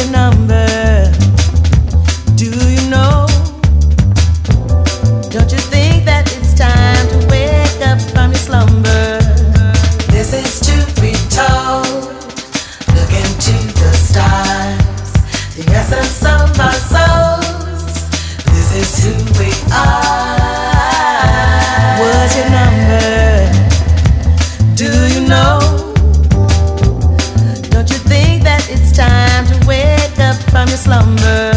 your number? Do you know? Don't you think that it's time to wake up from your slumber? This is to be told. Look into the stars, the essence of our souls. This is who we are. What's your number? Do you know? Don't you think that it's time to wake up from your slumber?